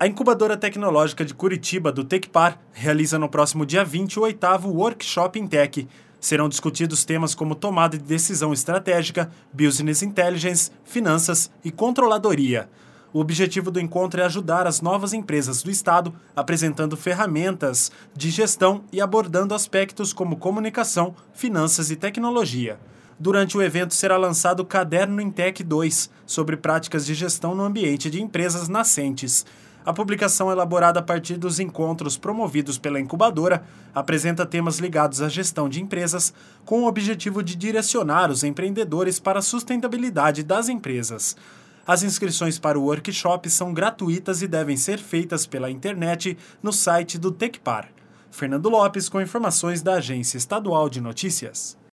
A incubadora tecnológica de Curitiba, do Tecpar, realiza no próximo dia 20 o 8º Workshop in Tech. Serão discutidos temas como tomada de decisão estratégica, business intelligence, finanças e controladoria. O objetivo do encontro é ajudar as novas empresas do Estado, apresentando ferramentas de gestão e abordando aspectos como comunicação, finanças e tecnologia. Durante o evento será lançado o Caderno Intech 2, sobre práticas de gestão no ambiente de empresas nascentes. A publicação, elaborada a partir dos encontros promovidos pela incubadora, apresenta temas ligados à gestão de empresas, com o objetivo de direcionar os empreendedores para a sustentabilidade das empresas. As inscrições para o workshop são gratuitas e devem ser feitas pela internet no site do Tecpar. Fernando Lopes, com informações da Agência Estadual de Notícias.